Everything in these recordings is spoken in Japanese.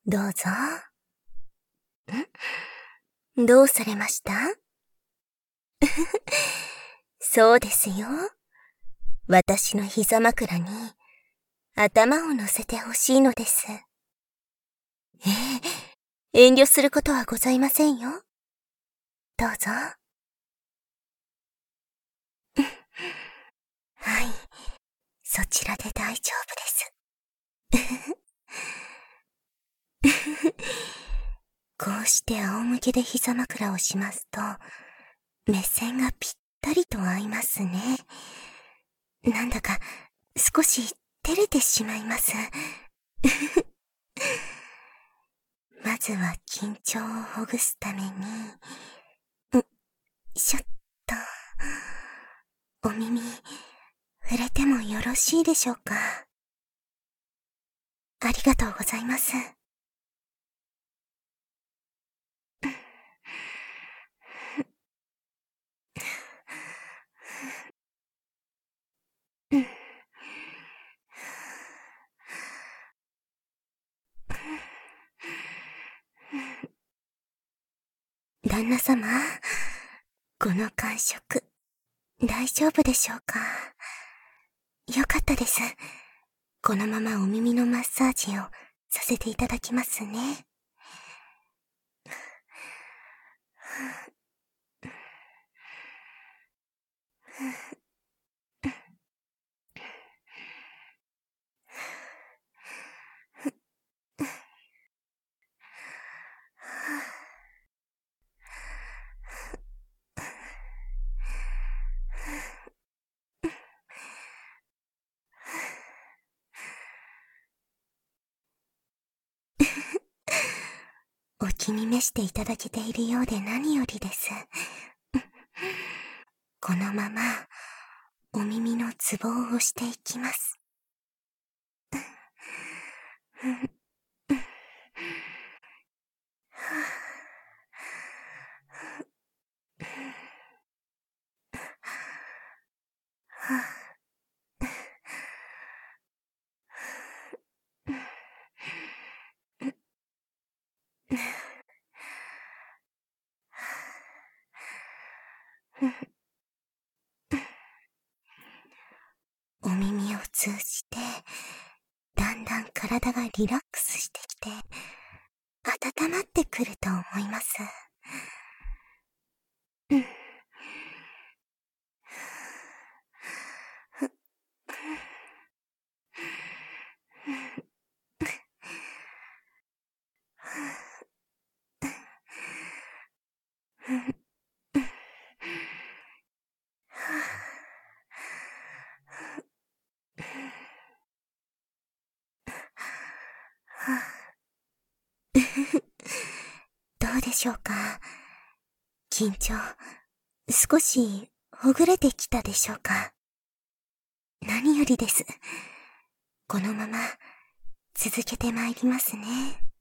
どうぞ。どうされました？そうですよ。私の膝枕に頭を乗せてほしいのです。遠慮することはございませんよ。どうぞ。はい、そちらで大丈夫です。こうして仰向けで膝枕をしますと、目線がぴったりと合いますね。なんだか少し照れてしまいます。まずは緊張をほぐすために、ちょっと、お耳、触れてもよろしいでしょうか？ありがとうございます。旦那様、この感触、大丈夫でしょうか？よかったです。このままお耳のマッサージをさせていただきますね。お気に召していただけているようで何よりです。このまま、お耳のツボを押していきます。お耳を通じて、だんだん体がリラックスしてきて、温まってくると思います。どうでしょうか？緊張、少しほぐれてきたでしょうか？何よりです。このまま続けてまいりますね。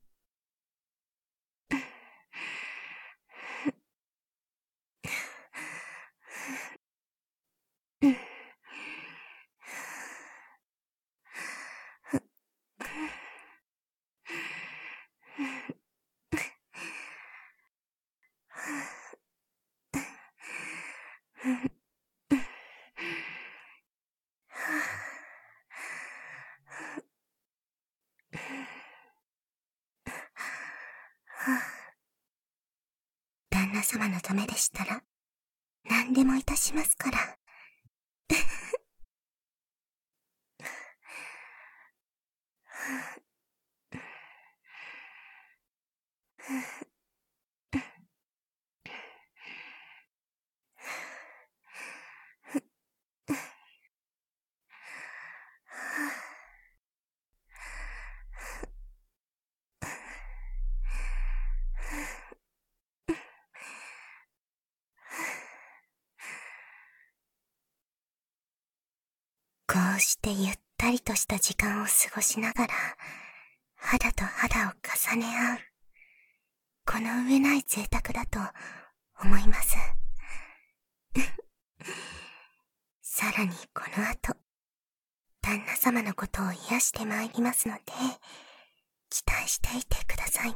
旦那様のためでしたら、何でもいたしますから。こうしてゆったりとした時間を過ごしながら、肌と肌を重ね合う。この上ない贅沢だと思います。さらにこの後、旦那様のことを癒してまいりますので、 期待していてくださいね。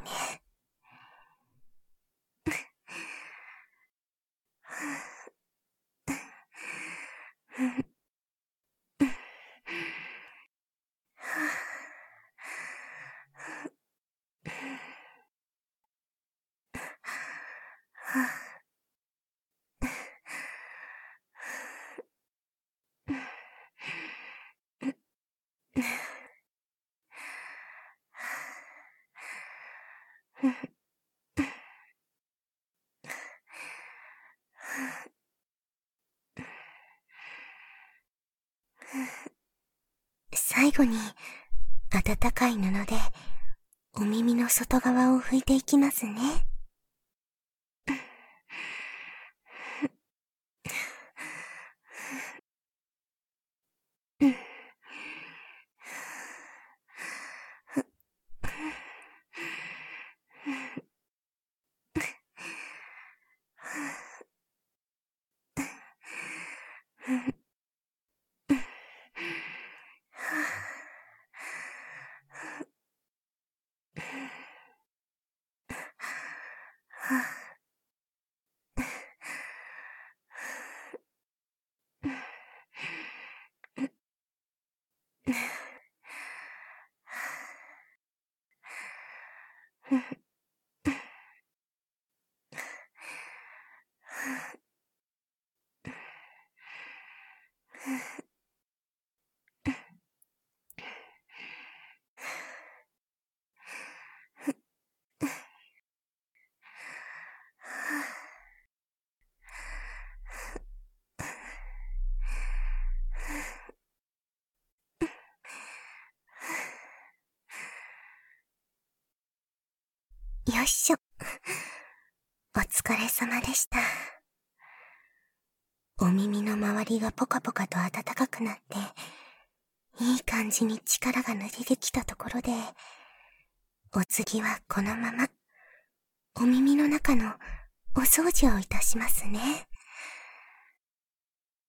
最後に温かい布でお耳の外側を拭いていきますね。よっしょ。お疲れ様でした。お耳の周りがポカポカと暖かくなって、いい感じに力が抜けてきたところで、お次はこのまま、お耳の中のお掃除をいたしますね。